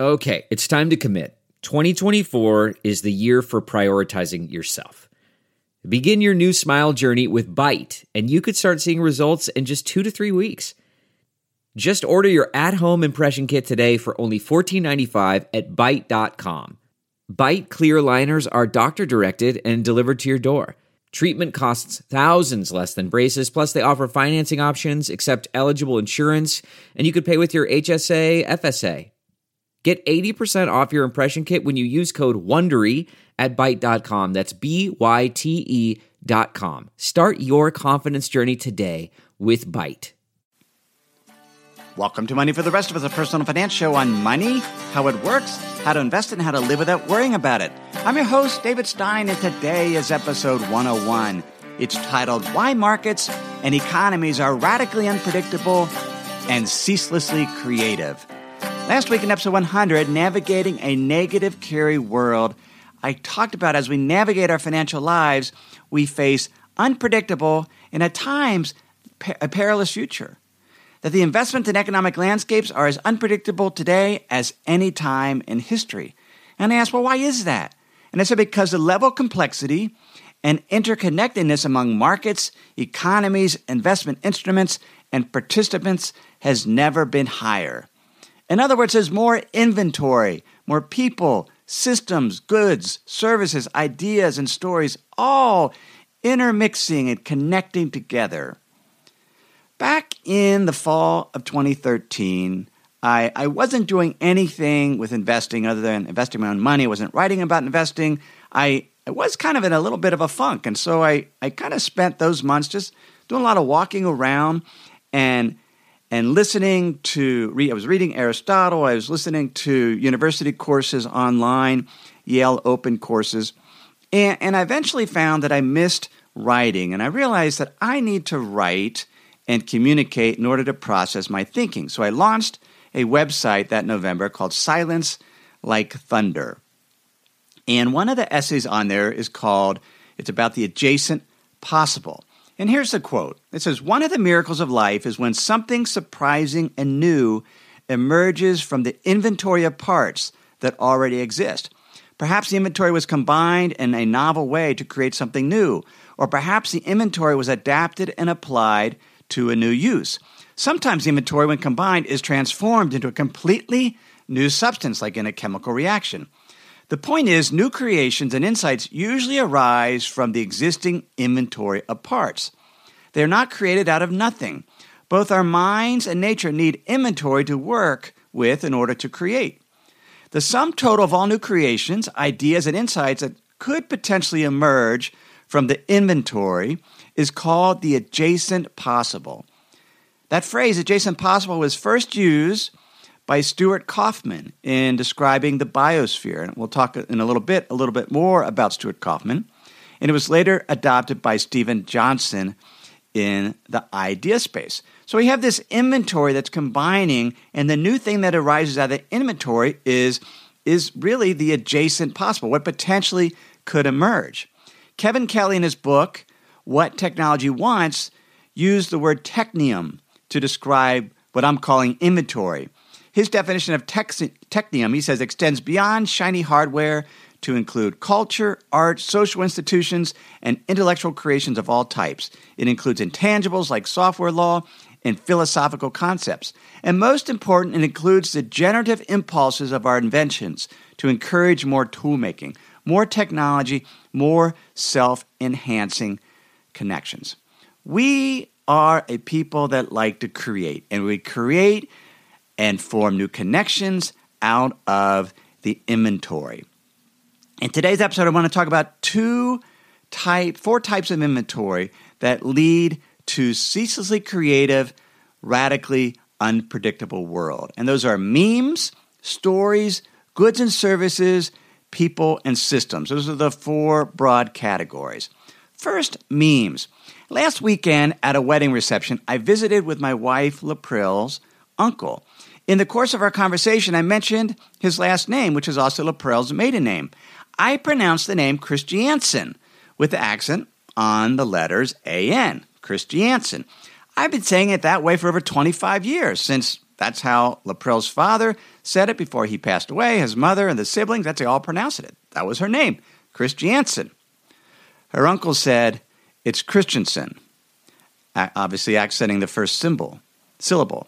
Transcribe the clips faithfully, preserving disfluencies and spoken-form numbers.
Okay, it's time to commit. twenty twenty-four is the year for prioritizing yourself. Begin your new smile journey with Byte, and you could start seeing results in just two to three weeks. Just order your at-home impression kit today for only fourteen ninety-five at byte dot com. Byte clear aligners are doctor-directed and delivered to your door. Treatment costs thousands less than braces, plus they offer financing options, accept eligible insurance, and you could pay with your H S A, F S A. Get eighty percent off your impression kit when you use code WONDERY at byte dot com. That's B Y T E dot com. Start your confidence journey today with Byte. Welcome to Money for the Rest of Us, a personal finance show on money, how it works, how to invest, and how to live without worrying about it. I'm your host, David Stein, and today is episode one oh one. It's titled, Why Markets and Economies Are Radically Unpredictable and Ceaselessly Creative. Last week in episode one hundred, Navigating a Negative Carry World, I talked about as we navigate our financial lives, we face unpredictable and at times a perilous future. That the investment and economic landscapes are as unpredictable today as any time in history. And I asked, well, why is that? And I said, because the level of complexity and interconnectedness among markets, economies, investment instruments, and participants has never been higher. In other words, there's more inventory, more people, systems, goods, services, ideas, and stories, all intermixing and connecting together. Back in the fall of twenty thirteen, I, I wasn't doing anything with investing other than investing my own money. I wasn't writing about investing. I, I was kind of in a little bit of a funk, and so I, I kind of spent those months just doing a lot of walking around and and listening to, read, I was reading Aristotle, I was listening to university courses online, Yale Open courses, and, and I eventually found that I missed writing, and I realized that I need to write and communicate in order to process my thinking. So I launched a website that November called Silence Like Thunder. And one of the essays on there is called, it's about the adjacent possible. And here's the quote. It says, one of the miracles of life is when something surprising and new emerges from the inventory of parts that already exist. Perhaps the inventory was combined in a novel way to create something new, or perhaps the inventory was adapted and applied to a new use. Sometimes the inventory, when combined, is transformed into a completely new substance, like in a chemical reaction. The point is, new creations and insights usually arise from the existing inventory of parts. They are not created out of nothing. Both our minds and nature need inventory to work with in order to create. The sum total of all new creations, ideas, and insights that could potentially emerge from the inventory is called the adjacent possible. That phrase, adjacent possible, was first used by Stuart Kauffman in describing the biosphere. And we'll talk in a little bit, a little bit more about Stuart Kauffman. And it was later adopted by Stephen Johnson in the idea space. So we have this inventory that's combining, and the new thing that arises out of the inventory is, is really the adjacent possible, what potentially could emerge. Kevin Kelly, in his book, What Technology Wants, used the word technium to describe what I'm calling inventory. His definition of tex- technium, he says, extends beyond shiny hardware to include culture, art, social institutions, and intellectual creations of all types. It includes intangibles like software law and philosophical concepts. And most important, it includes the generative impulses of our inventions to encourage more tool-making, more technology, more self-enhancing connections. We are a people that like to create, and we create and form new connections out of the inventory. In today's episode, I want to talk about two type, four types of inventory that lead to ceaselessly creative, radically unpredictable world. And those are memes, stories, goods and services, people, and systems. Those are the four broad categories. First, memes. Last weekend at a wedding reception, I visited with my wife, Laprille's uncle. In the course of our conversation, I mentioned his last name, which is also Laprille's maiden name. I pronounced the name Christiansen with the accent on the letters A N, Christiansen. I've been saying it that way for over twenty-five years, since That's how Laprelle's father said it before he passed away. His mother and the siblings, that's how they all pronounced it. That was her name, Christiansen. Her uncle said, it's Christensen, obviously accenting the first symbol, syllable.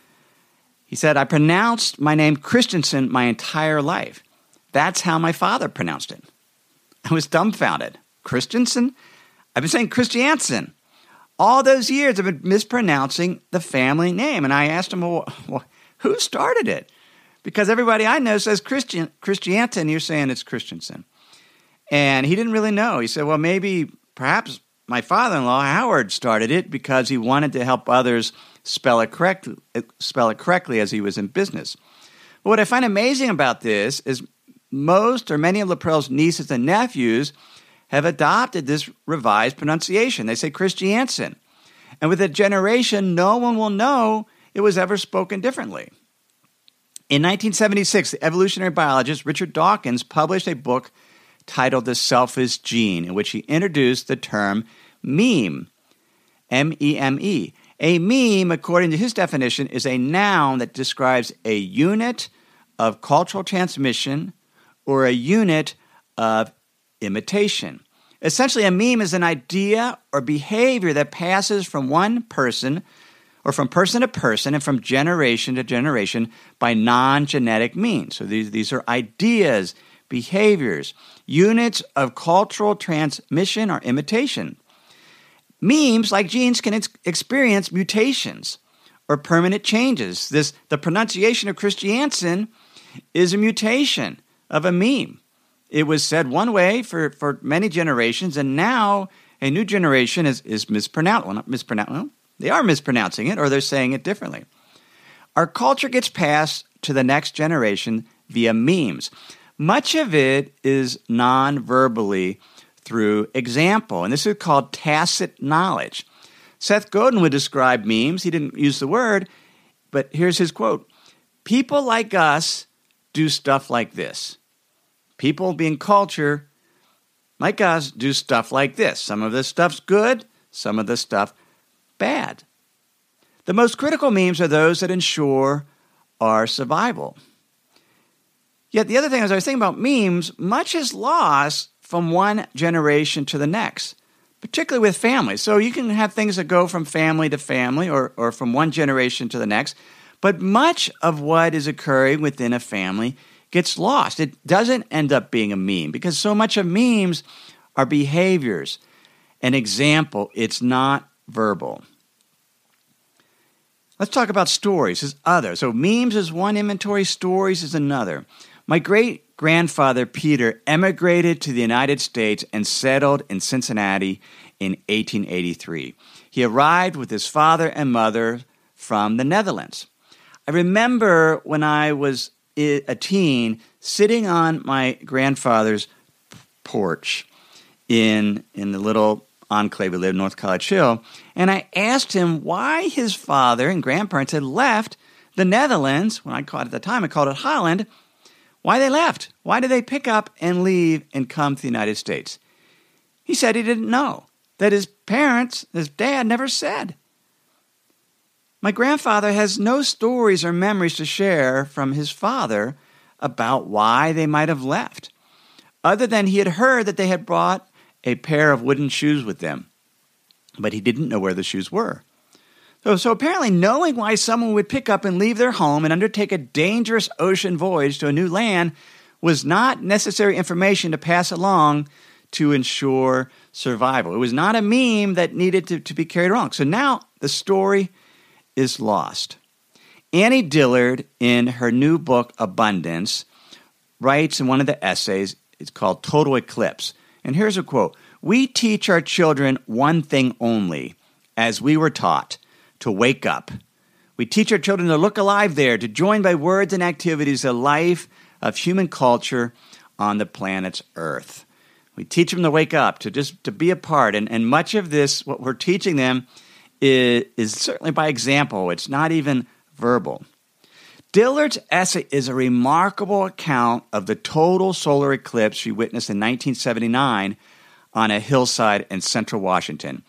He said, I pronounced my name Christensen my entire life. That's how my father pronounced it. I was dumbfounded. Christensen? I've been saying Christiansen. All those years I've been mispronouncing the family name. And I asked him, well, well who started it? Because everybody I know says Christian, Christiansen. You're saying it's Christensen. And he didn't really know. He said, well, maybe, perhaps my father-in-law, Howard, started it because he wanted to help others spell it, correct, spell it correctly as he was in business. But what I find amazing about this is most or many of Laprelle's nieces and nephews have adopted this revised pronunciation. They say Christiansen. And with a generation, no one will know it was ever spoken differently. In nineteen seventy-six, the evolutionary biologist Richard Dawkins published a book titled The Selfish Gene, in which he introduced the term meme, M E M E. A meme, according to his definition, is a noun that describes a unit of cultural transmission or a unit of imitation. Essentially, a meme is an idea or behavior that passes from one person or from person to person and from generation to generation by non-genetic means. So these, these are ideas, behaviors, units of cultural transmission or imitation. Memes, like genes, can ex- experience mutations or permanent changes. This, the pronunciation of Christiansen is a mutation of a meme. It was said one way for, for many generations, and now a new generation is, is mispronounced. Well, not mispronounced. Well, they are mispronouncing it, or they're saying it differently. Our culture gets passed to the next generation via memes. Much of it is non-verbally through example, and this is called tacit knowledge. Seth Godin would describe memes. He didn't use the word, but here's his quote. People like us do stuff like this. People being culture like us do stuff like this. Some of this stuff's good, some of this stuff bad. The most critical memes are those that ensure our survival. Yet the other thing, as I was thinking about memes, much is lost from one generation to the next, particularly with families. So you can have things that go from family to family or, or from one generation to the next, but much of what is occurring within a family gets lost. It doesn't end up being a meme because so much of memes are behaviors. An example, it's not verbal. Let's talk about stories as other. So memes is one inventory, stories is another. My great-grandfather Peter emigrated to the United States and settled in Cincinnati in eighteen eighty-three. He arrived with his father and mother from the Netherlands. I remember when I was a teen sitting on my grandfather's porch in, in the little enclave we lived in, North College Hill, and I asked him why his father and grandparents had left the Netherlands, when I called it at the time, I called it Holland, why they left. Why did they pick up and leave and come to the United States? He said he didn't know, that his parents, his dad, never said. My grandfather has no stories or memories to share from his father about why they might have left, other than he had heard that they had brought a pair of wooden shoes with them, but he didn't know where the shoes were. So, so apparently knowing why someone would pick up and leave their home and undertake a dangerous ocean voyage to a new land was not necessary information to pass along to ensure survival. It was not a meme that needed to, to be carried along. So now the story is lost. Annie Dillard, in her new book, Abundance, writes in one of the essays, it's called Total Eclipse. And here's a quote. We teach our children one thing only, as we were taught, to wake up. We teach our children to look alive there, to join by words and activities the life of human culture on the planet's Earth. We teach them to wake up, to just to be a part. And, and much of this, what we're teaching them, is, is certainly by example. It's not even verbal. Dillard's essay is a remarkable account of the total solar eclipse she witnessed in nineteen seventy-nine on a hillside in central Washington.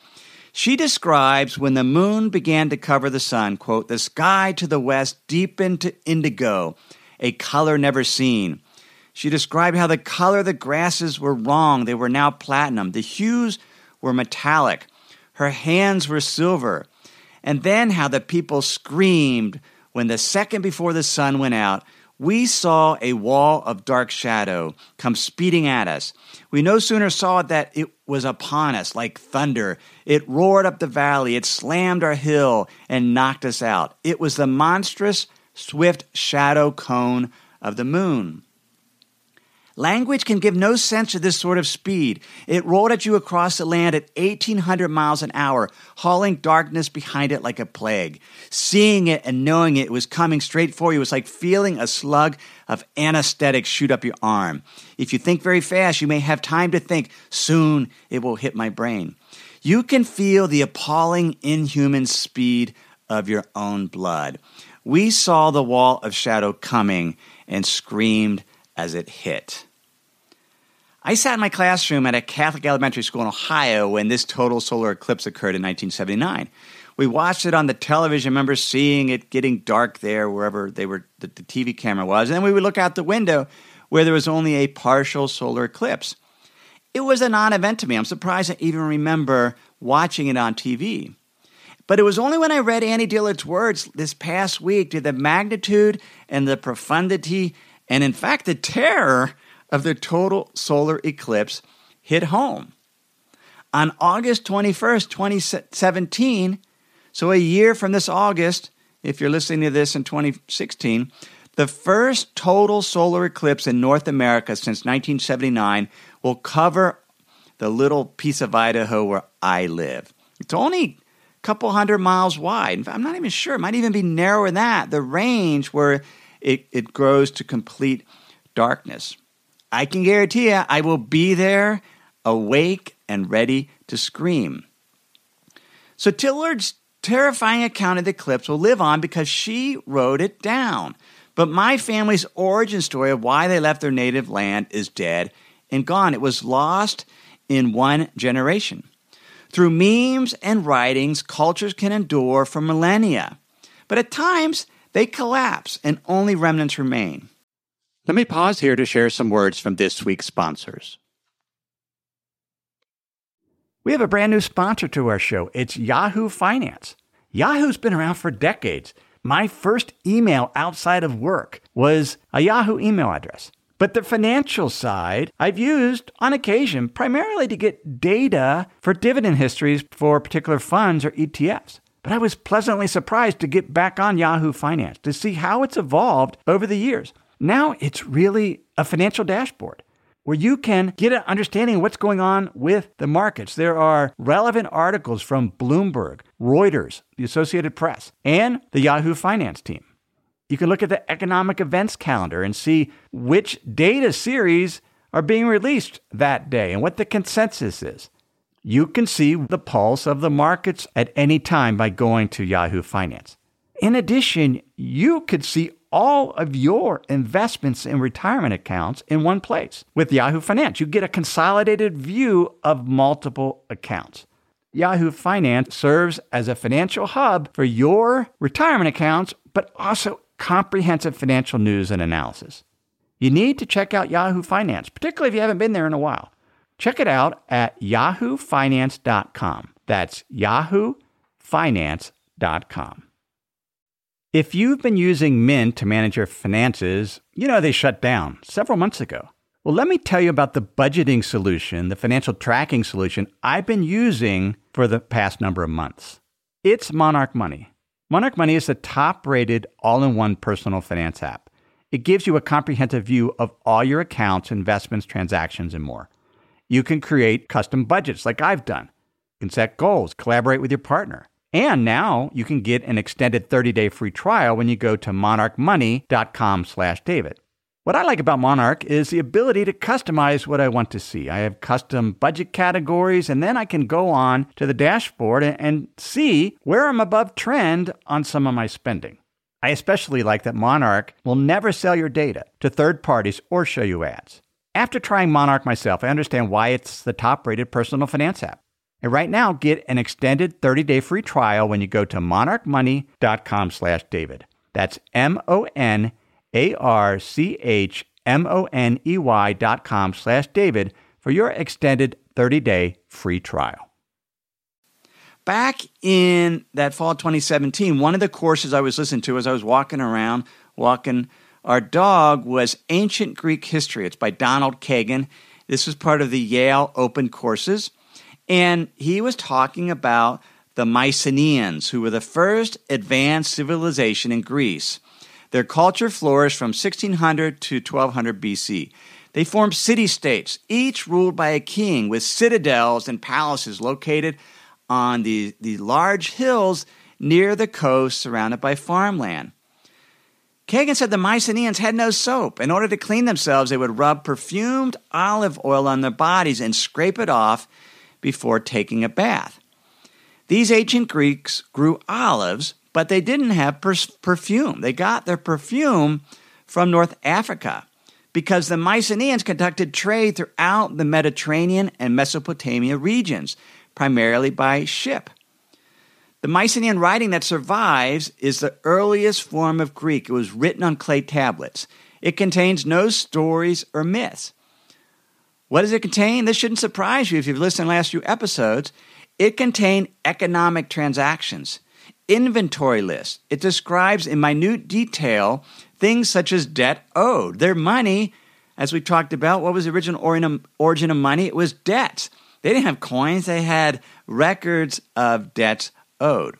She describes when the moon began to cover the sun, quote, the sky to the west deepened to indigo, a color never seen. She described how the color of the grasses were wrong. They were now platinum. The hues were metallic. Her hands were silver. And then how the people screamed when the second before the sun went out, we saw a wall of dark shadow come speeding at us. We no sooner saw that it was upon us like thunder. It roared up the valley. It slammed our hill and knocked us out. It was the monstrous, swift shadow cone of the moon. Language can give no sense of this sort of speed. It rolled at you across the land at eighteen hundred miles an hour, hauling darkness behind it like a plague. Seeing it and knowing it was coming straight for you was like feeling a slug of anesthetic shoot up your arm. If you think very fast, you may have time to think, soon it will hit my brain. You can feel the appalling, inhuman speed of your own blood. We saw the wall of shadow coming and screamed as it hit. I sat in my classroom at a Catholic elementary school in Ohio when this total solar eclipse occurred in nineteen seventy-nine. We watched it on the television. I remember seeing it getting dark there wherever they were the, the T V camera was. And then we would look out the window where there was only a partial solar eclipse. It was a non-event to me. I'm surprised I even remember watching it on T V. But it was only when I read Annie Dillard's words this past week did the magnitude and the profundity and, in fact, the terror of the total solar eclipse hit home. On August twenty-first, twenty seventeen, so a year from this August, if you're listening to this in twenty sixteen, the first total solar eclipse in North America since nineteen seventy-nine will cover the little piece of Idaho where I live. It's only a couple hundred miles wide. In fact, I'm not even sure. It might even be narrower than that, the range where it, it grows to complete darkness. I can guarantee you I will be there, awake and ready to scream. So Dillard's terrifying account of the eclipse will live on because she wrote it down. But my family's origin story of why they left their native land is dead and gone. It was lost in one generation. Through memes and writings, cultures can endure for millennia. But at times, they collapse and only remnants remain. Let me pause here to share some words from this week's sponsors. We have a brand new sponsor to our show. It's Yahoo Finance. Yahoo's been around for decades. My first email outside of work was a Yahoo email address. But the financial side I've used on occasion primarily to get data for dividend histories for particular funds or E T Fs. But I was pleasantly surprised to get back on Yahoo Finance to see how it's evolved over the years. Now it's really a financial dashboard where you can get an understanding of what's going on with the markets. There are relevant articles from Bloomberg, Reuters, the Associated Press, and the Yahoo Finance team. You can look at the economic events calendar and see which data series are being released that day and what the consensus is. You can see the pulse of the markets at any time by going to Yahoo Finance. In addition, you could see all of your investments in retirement accounts in one place. With Yahoo Finance, you get a consolidated view of multiple accounts. Yahoo Finance serves as a financial hub for your retirement accounts, but also comprehensive financial news and analysis. You need to check out Yahoo Finance, particularly if you haven't been there in a while. Check it out at yahoo finance dot com. That's yahoo finance dot com. If you've been using Mint to manage your finances, you know they shut down several months ago. Well, let me tell you about the budgeting solution, the financial tracking solution I've been using for the past number of months. It's Monarch Money. Monarch Money is the top-rated all-in-one personal finance app. It gives you a comprehensive view of all your accounts, investments, transactions, and more. You can create custom budgets like I've done. You can set goals, collaborate with your partner. And now you can get an extended thirty-day free trial when you go to monarch money dot com slash David. What I like about Monarch is the ability to customize what I want to see. I have custom budget categories, and then I can go on to the dashboard and, and see where I'm above trend on some of my spending. I especially like that Monarch will never sell your data to third parties or show you ads. After trying Monarch myself, I understand why it's the top-rated personal finance app. And right now, get an extended thirty-day free trial when you go to monarchmoney.com slash David. That's M-O-N-A-R-C-H-M-O-N-E-Y dot com slash David for your extended thirty-day free trial. Back in that fall twenty seventeen, one of the courses I was listening to as I was walking around, walking our dog, was Ancient Greek History. It's by Donald Kagan. This was part of the Yale Open Courses. And he was talking about the Mycenaeans, who were the first advanced civilization in Greece. Their culture flourished from sixteen hundred to twelve hundred B C. They formed city-states, each ruled by a king, with citadels and palaces located on the, the large hills near the coast surrounded by farmland. Kagan said the Mycenaeans had no soap. In order to clean themselves, they would rub perfumed olive oil on their bodies and scrape it off before taking a bath. These ancient Greeks grew olives, but they didn't have per- perfume. They got their perfume from North Africa because the Mycenaeans conducted trade throughout the Mediterranean and Mesopotamia regions, primarily by ship. The Mycenaean writing that survives is the earliest form of Greek. It was written on clay tablets. It contains no stories or myths. What does it contain? This shouldn't surprise you if you've listened to the last few episodes. It contained economic transactions, inventory lists. It describes in minute detail things such as debt owed. Their money, as we talked about, what was the original origin of money? It was debts. They didn't have coins. They had records of debts owed.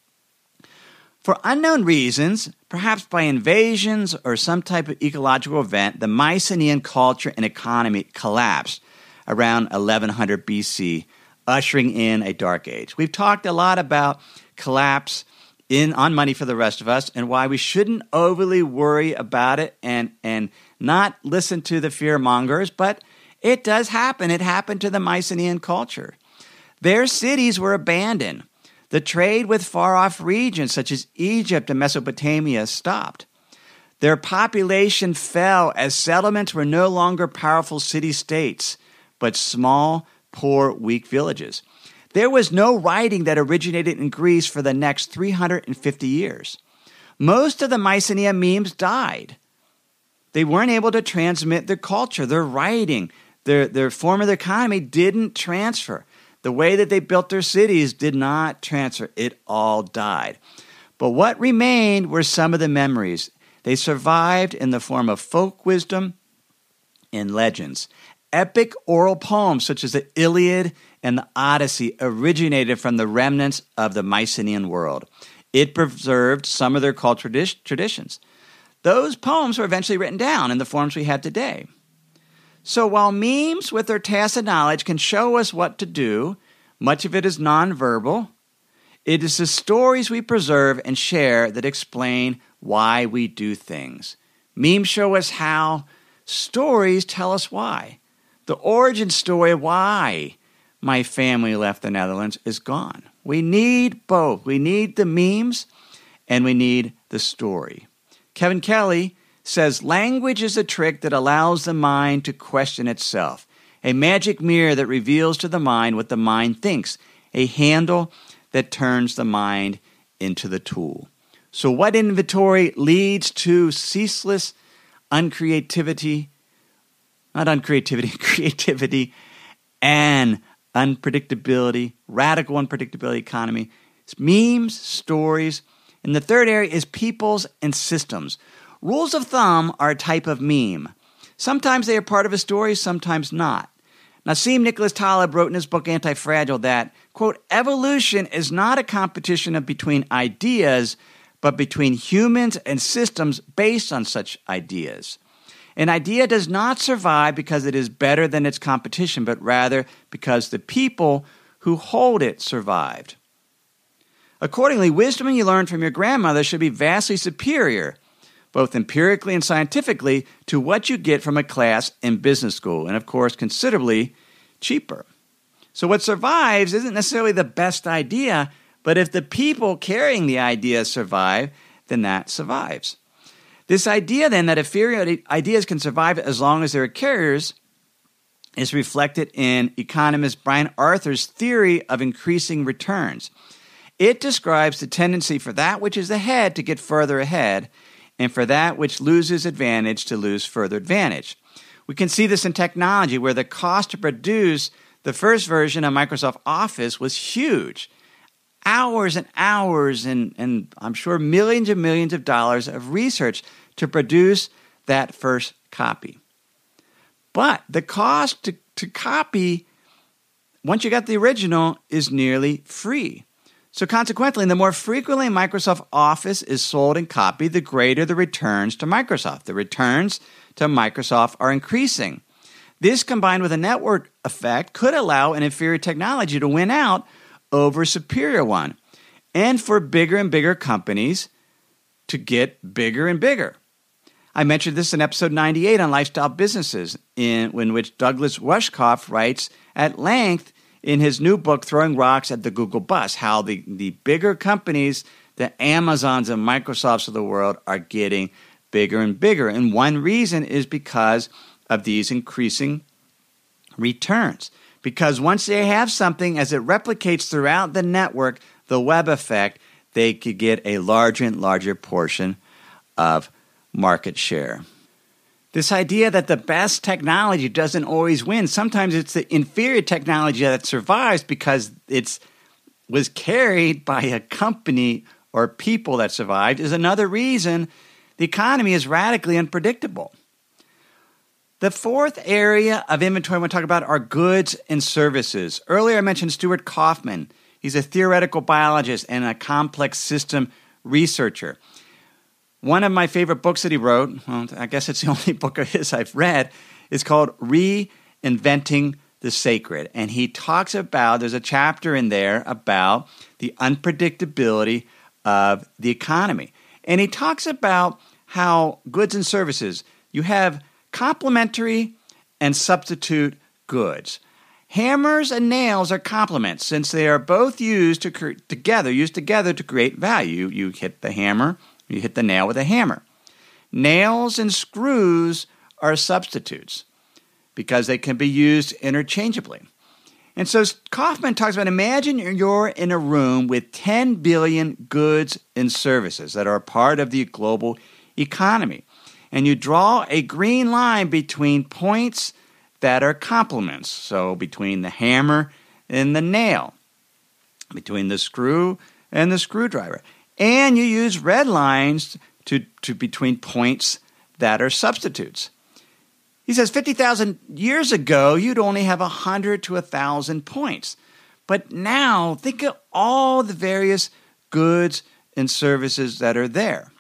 For unknown reasons, perhaps by invasions or some type of ecological event, the Mycenaean culture and economy collapsed around eleven hundred B C, ushering in a dark age. We've talked a lot about collapse in on money for the rest of us and why we shouldn't overly worry about it and, and not listen to the fear mongers, but it does happen. It happened to the Mycenaean culture. Their cities were abandoned. The trade with far-off regions such as Egypt and Mesopotamia stopped. Their population fell as settlements were no longer powerful city-states, but small, poor, weak villages. There was no writing that originated in Greece for the next three hundred fifty years. Most of the Mycenaean memes died. They weren't able to transmit their culture, their writing, their, their form of the economy didn't transfer. The way that they built their cities did not transfer. It all died. But what remained were some of the memories. They survived in the form of folk wisdom and legends. Epic oral poems such as the Iliad and the Odyssey originated from the remnants of the Mycenaean world. It preserved some of their cultural traditions. Those poems were eventually written down in the forms we have today. So while memes with their tacit knowledge can show us what to do, much of it is nonverbal. It is the stories we preserve and share that explain why we do things. Memes show us how. Stories tell us why. The origin story of why my family left the Netherlands is gone. We need both. We need the memes and we need the story. Kevin Kelly says language is a trick that allows the mind to question itself, a magic mirror that reveals to the mind what the mind thinks, a handle that turns the mind into the tool. So what inventory leads to ceaseless uncreativity, not uncreativity, creativity, and unpredictability, radical unpredictability economy? It's memes, stories, and the third area is peoples and systems. Rules of thumb are a type of meme. Sometimes they are part of a story, sometimes not. Nassim Nicholas Taleb wrote in his book Anti-Fragile that, quote, evolution is not a competition of between ideas, but between humans and systems based on such ideas. An idea does not survive because it is better than its competition, but rather because the people who hold it survived. Accordingly, wisdom you learn from your grandmother should be vastly superior, both empirically and scientifically, to what you get from a class in business school, and of course, considerably cheaper. So what survives isn't necessarily the best idea, but if the people carrying the idea survive, then that survives. This idea then that inferior ideas can survive as long as there are carriers is reflected in economist Brian Arthur's theory of increasing returns. It describes the tendency for that which is ahead to get further ahead, and for that which loses advantage to lose further advantage. We can see this in technology, where the cost to produce the first version of Microsoft Office was huge. Hours and hours and, and I'm sure millions and millions of dollars of research to produce that first copy. But the cost to, to copy, once you got the original, is nearly free. So consequently, the more frequently Microsoft Office is sold and copied, the greater the returns to Microsoft. The returns to Microsoft are increasing. This, combined with a network effect, could allow an inferior technology to win out over a superior one, and for bigger and bigger companies to get bigger and bigger. I mentioned this in episode ninety-eight on Lifestyle Businesses, in, in which Douglas Rushkoff writes at length in his new book, Throwing Rocks at the Google Bus, how the, the bigger companies, the Amazons and Microsofts of the world, are getting bigger and bigger. And one reason is because of these increasing returns. Because once they have something, as it replicates throughout the network, the web effect, they could get a larger and larger portion of market share. This idea that the best technology doesn't always win. Sometimes it's the inferior technology that survives because it was carried by a company or people that survived, is another reason the economy is radically unpredictable. The fourth area of inventory I want to talk about are goods and services. Earlier I mentioned Stuart Kauffman. He's a theoretical biologist and a complex system researcher. One of my favorite books that he wrote, well, I guess it's the only book of his I've read, is called Reinventing the Sacred. And he talks about, there's a chapter in there about the unpredictability of the economy. And he talks about how goods and services, you have complementary and substitute goods. Hammers and nails are complements since they are both used to cre- together, used together to create value. You hit the hammer, you hit the nail with a hammer. Nails and screws are substitutes because they can be used interchangeably. And so Kauffman talks about, imagine you're in a room with ten billion goods and services that are a part of the global economy. And you draw a green line between points that are complements. So between the hammer and the nail, between the screw and the screwdriver. And you use red lines to, to between points that are substitutes. He says fifty thousand years ago, you'd only have one hundred to one thousand points. But now, think of all the various goods and services that are there.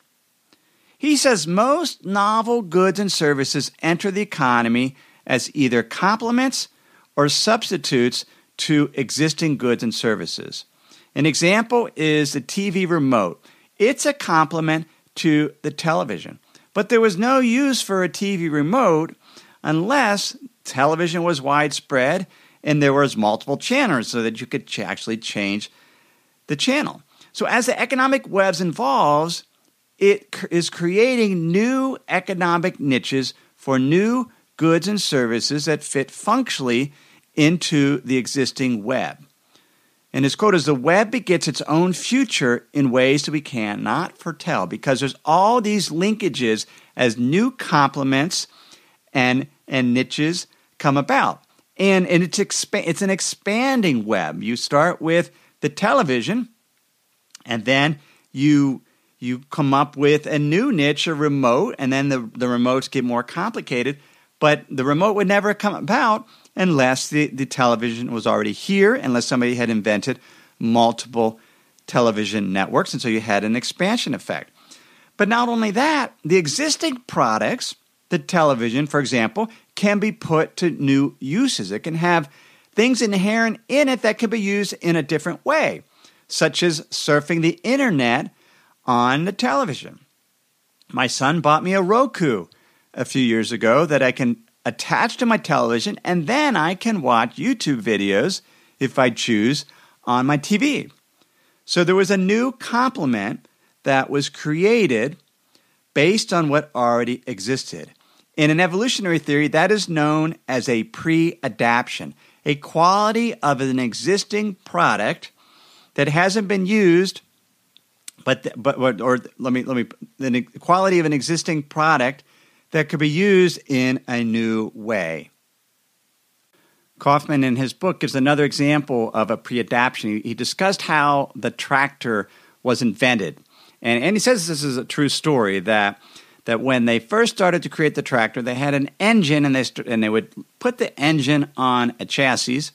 He says most novel goods and services enter the economy as either complements or substitutes to existing goods and services. An example is the T V remote. It's a complement to the television. But there was no use for a T V remote unless television was widespread and there was multiple channels so that you could ch- actually change the channel. So as the economic web evolves, it c- is creating new economic niches for new goods and services that fit functionally into the existing web. And his quote is, the web begets its own future in ways that we cannot foretell because there's all these linkages as new complements and, and niches come about. And, and it's, expa- it's an expanding web. You start with the television, and then you, you come up with a new niche, a remote, and then the, the remotes get more complicated. But the remote would never come about unless the, the television was already here, unless somebody had invented multiple television networks, and so you had an expansion effect. But not only that, the existing products, the television, for example, can be put to new uses. It can have things inherent in it that can be used in a different way, such as surfing the internet on the television. My son bought me a Roku a few years ago that I can attach to my television, and then I can watch YouTube videos, if I choose, on my T V. So there was a new complement that was created based on what already existed. In an evolutionary theory, that is known as a pre-adaptation, a quality of an existing product that hasn't been used, but but or let me let me the quality of an existing product that could be used in a new way. Kaufman, in his book, gives another example of a pre-adaptation. He discussed how the tractor was invented, and and he says this is a true story that. that when they first started to create the tractor, they had an engine, and they st- and they would put the engine on a chassis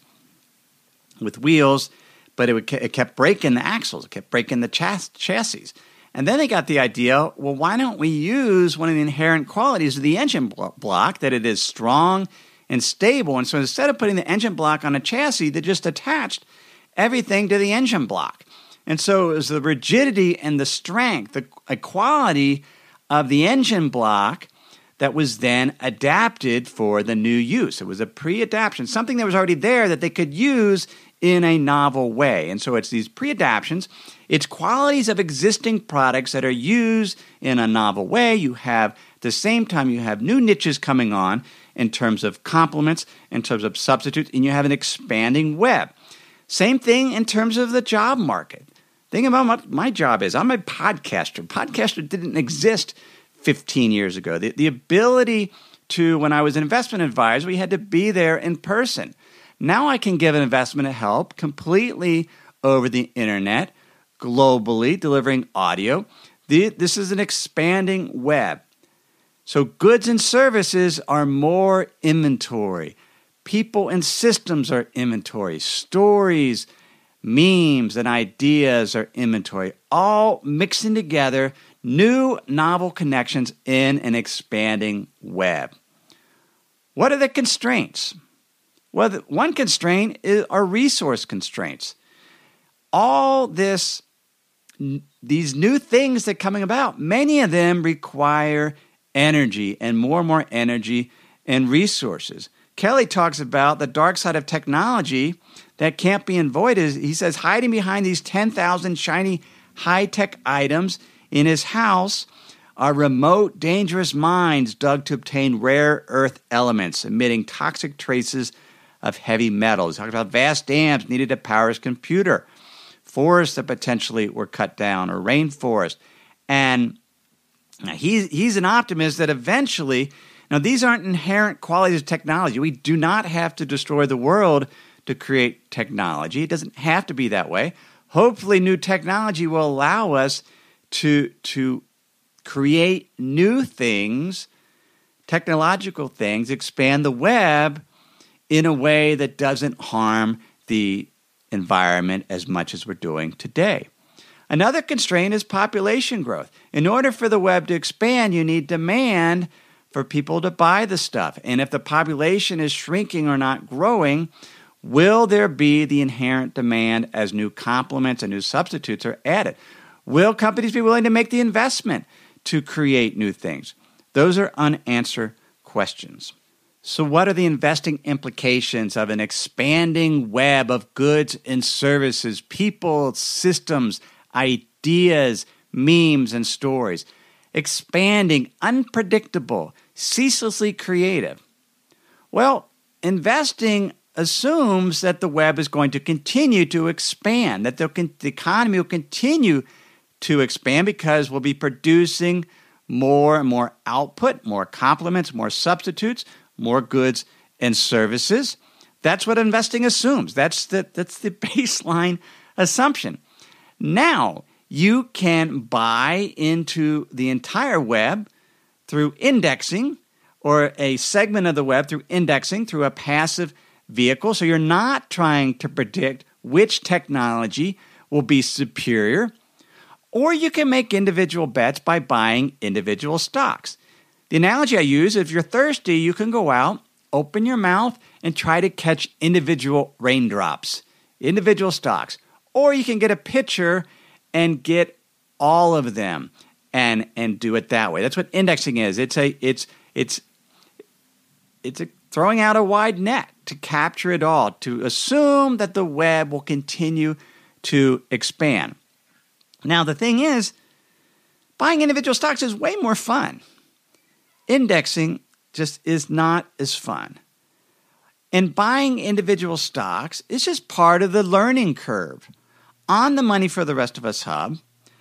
with wheels, but it would it kept breaking the axles, it kept breaking the chas- chassis. And then they got the idea, well, why don't we use one of the inherent qualities of the engine blo- block, that it is strong and stable. And so instead of putting the engine block on a chassis, they just attached everything to the engine block. And so it was the rigidity and the strength, the quality of the engine block that was then adapted for the new use. It was a pre-adaptation, something that was already there that they could use in a novel way. And so it's these pre-adaptations, it's qualities of existing products that are used in a novel way. You have, at the same time, you have new niches coming on in terms of complements, in terms of substitutes, and you have an expanding web. Same thing in terms of the job market. Think about what my job is. I'm a podcaster. Podcaster didn't exist fifteen years ago. The, the ability to, when I was an investment advisor, we had to be there in person. Now I can give an investment help completely over the internet, globally, delivering audio. The, this is an expanding web. So goods and services are more inventory. People and systems are inventory. Stories, memes, and ideas are inventory, all mixing together new novel connections in an expanding web. What are the constraints? Well, the one constraint is, are resource constraints. All this, these new things that are coming about, many of them require energy and more and more energy and resources. Kelly talks about the dark side of technology that can't be avoided. He says hiding behind these ten thousand shiny high-tech items in his house are remote, dangerous mines dug to obtain rare earth elements, emitting toxic traces of heavy metals. He talks about vast dams needed to power his computer, forests that potentially were cut down, or rainforest. And he's, he's an optimist that eventually, now these aren't inherent qualities of technology. We do not have to destroy the world to create technology. It doesn't have to be that way. Hopefully new technology will allow us to, to create new things, technological things, expand the web in a way that doesn't harm the environment as much as we're doing today. Another constraint is population growth. In order for the web to expand, you need demand for people to buy the stuff. And if the population is shrinking or not growing, will there be the inherent demand as new complements and new substitutes are added? Will companies be willing to make the investment to create new things? Those are unanswered questions. So what are the investing implications of an expanding web of goods and services, people, systems, ideas, memes, and stories? Expanding, unpredictable, ceaselessly creative. Well, investing assumes that the web is going to continue to expand, that the, the economy will continue to expand because we'll be producing more and more output, more complements, more substitutes, more goods and services. That's what investing assumes. That's the, that's the baseline assumption. Now, you can buy into the entire web through indexing, or a segment of the web through indexing through a passive vehicle. So you're not trying to predict which technology will be superior. Or you can make individual bets by buying individual stocks. The analogy I use, if you're thirsty, you can go out, open your mouth, and try to catch individual raindrops, individual stocks. Or you can get a pitcher and get all of them and, and do it that way. That's what indexing is. It's a it's it's it's a throwing out a wide net to capture it all, to assume that the web will continue to expand. Now, the thing is, buying individual stocks is way more fun. Indexing just is not as fun. And buying individual stocks is just part of the learning curve. On the Money for the Rest of Us Hub,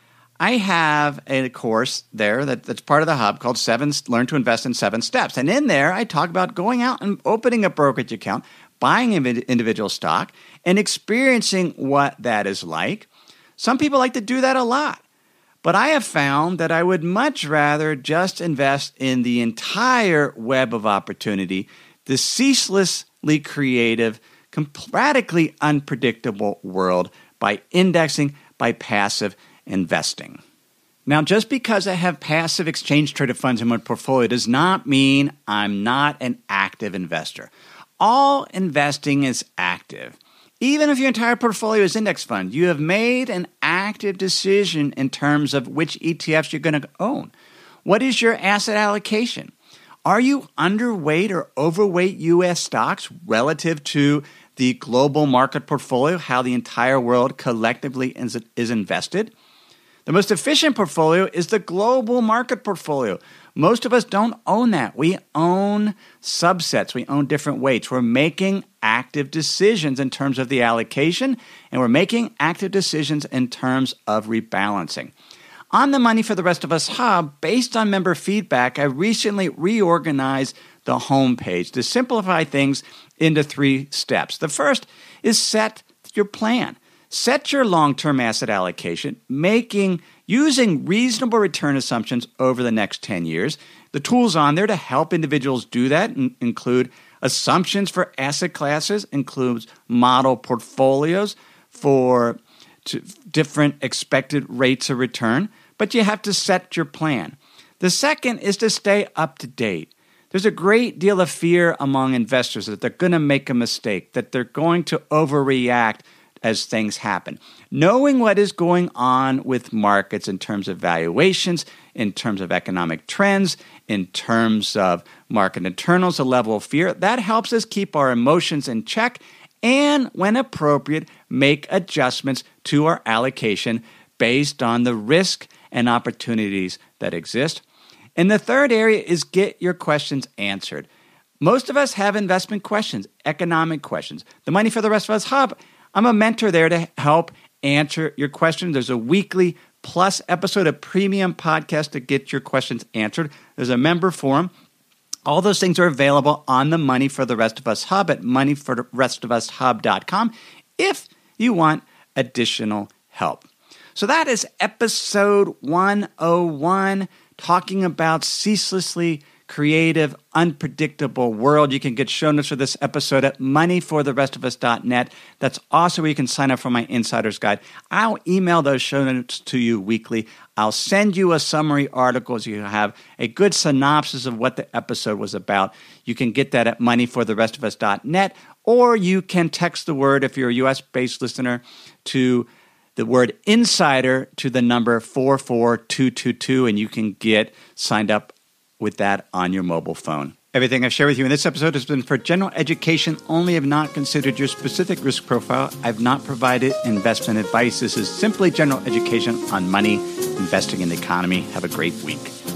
I have a course there that, that's part of the hub called Seven Learn to Invest in Seven Steps. And in there, I talk about going out and opening a brokerage account, buying individual stock, and experiencing what that is like. Some people like to do that a lot. But I have found that I would much rather just invest in the entire web of opportunity, the ceaselessly creative, radically unpredictable world by indexing, by passive investing. Now, just because I have passive exchange-traded funds in my portfolio does not mean I'm not an active investor. All investing is active. Even if your entire portfolio is index fund, you have made an active decision in terms of which E T Fs you're going to own. What is your asset allocation? Are you underweight or overweight U S stocks relative to the global market portfolio, how the entire world collectively is, is invested? The most efficient portfolio is the global market portfolio. Most of us don't own that. We own subsets. We own different weights. We're making active decisions in terms of the allocation, and we're making active decisions in terms of rebalancing. On the Money for the Rest of Us Hub, based on member feedback, I recently reorganized the homepage to simplify things into three steps. The first is set your plan. Set your long-term asset allocation, making using reasonable return assumptions over the next ten years. The tools on there to help individuals do that include assumptions for asset classes, includes model portfolios for different expected rates of return, but you have to set your plan. The second is to stay up to date. There's a great deal of fear among investors that they're going to make a mistake, that they're going to overreact as things happen. Knowing what is going on with markets in terms of valuations, in terms of economic trends, in terms of market internals, a level of fear, that helps us keep our emotions in check and, when appropriate, make adjustments to our allocation based on the risk and opportunities that exist. And the third area is get your questions answered. Most of us have investment questions, economic questions. The Money for the Rest of Us Hub, I'm a mentor there to help answer your questions. There's a weekly plus episode of premium podcast to get your questions answered. There's a member forum. All those things are available on the Money for the Rest of Us Hub at money for the rest of us hub dot com if you want additional help. So that is episode one oh one, talking about ceaselessly creative, unpredictable world. You can get show notes for this episode at money for the rest of us dot net. That's also where you can sign up for my Insider's Guide. I'll email those show notes to you weekly. I'll send you a summary article so you have a good synopsis of what the episode was about. You can get that at money for the rest of us dot net, or you can text the word, if you're a U S-based listener, to the word insider to the number four four two two two, and you can get signed up with that on your mobile phone. Everything I've shared with you in this episode has been for general education only. Have not considered your specific risk profile. I've not provided investment advice. This is simply general education on money, investing in the economy. Have a great week.